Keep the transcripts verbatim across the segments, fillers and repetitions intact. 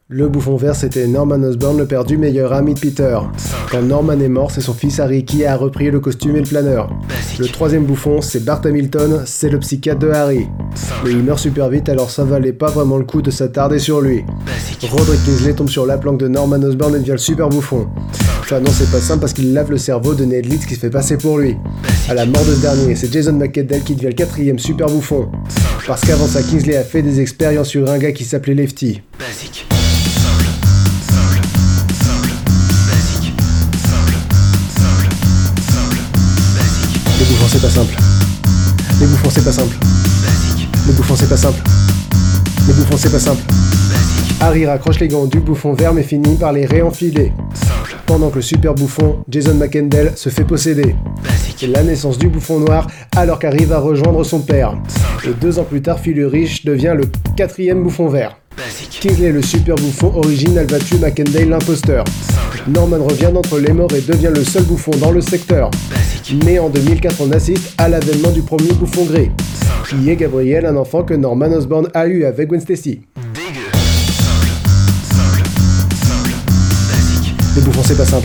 Le bouffon vert, c'était Norman Osborn, le père du meilleur ami de Peter. Quand Norman est mort, c'est son fils Harry qui a repris le costume et le planeur. Le troisième bouffon, c'est Bart Hamilton, c'est le psychiatre de Harry. Mais il meurt super vite, alors ça valait pas vraiment le coup de s'attarder sur lui. Roderick Kingsley tombe sur la planque de Norman Osborn et devient le super bouffon. Enfin non, c'est pas simple parce qu'il lave le cerveau de Ned Leeds qui se fait passer pour lui. À la mort de ce dernier, c'est Jason McAndell qui devient le quatrième super bouffon. Parce qu'avant ça, Kingsley a fait des expériences sur un gars qui s'appelait Lefty. Basique. Simple. Simple. Simple. Basique. Simple. Simple. Simple. Basique. Les bouffons, c'est pas simple. Les bouffons, c'est pas simple. Basique. Les bouffons, c'est pas simple. Les bouffons, c'est pas simple. Basique. Harry raccroche les gants du bouffon vert mais finit par les réenfiler. Simple. Pendant que le super bouffon, Jason McAndell, se fait posséder. Basique. C'est la naissance du bouffon noir alors qu'Harry va rejoindre son père. Et deux ans plus tard, Phil Riche devient le quatrième bouffon vert. Basique. Kingsley, le super bouffon original, va tuer McAndell, l'imposteur. Simple. Norman revient d'entre les morts et devient le seul bouffon dans le secteur. Basique. Mais en deux mille quatre, on assiste à l'avènement du premier bouffon gris, Simple. qui est Gabriel, un enfant que Norman Osborn a eu avec Gwen Stacy. Dégueu. Simple. Simple. Simple. Basique. Les bouffons, c'est pas simple.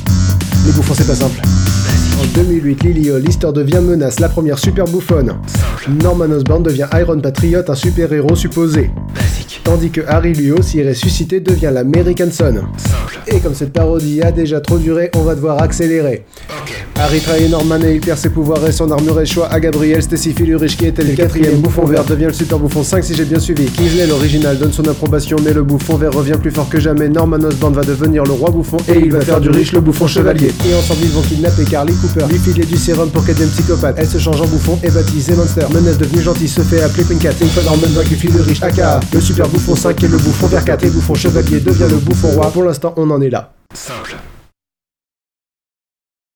Les bouffons, c'est pas simple. En deux mille huit, Lily Hollister devient Menace, la première super bouffonne. Simple. Norman Osborn devient Iron Patriot, un super-héros supposé. Basique. Tandis que Harry, lui aussi ressuscité, devient l'American Son. Simple. Et comme cette parodie a déjà trop duré, on va devoir accélérer. Ok. Harry trahit Norman et il perd ses pouvoirs et son armure échoue à Gabriel. Stacy Phil Urich qui était le quatrième bouffon vert devient le super bouffon cinq si j'ai bien suivi. Kingsley l'original donne son approbation mais le bouffon vert revient plus fort que jamais. Norman Osborn va devenir le roi bouffon et il va faire du riche le bouffon chevalier. Et ensemble ils vont kidnapper Carly Cooper, lui filer du sérum pour qu'elle devienne psychopathe. Elle se change en bouffon et baptisée Monster. Menace devenue gentille se fait appeler Queen Cat. Et une fois Norman vaincu Phil Urich aka le super bouffon cinq et le bouffon vert quatre et bouffon chevalier devient le bouffon roi. Pour l'instant on en est là. Simple.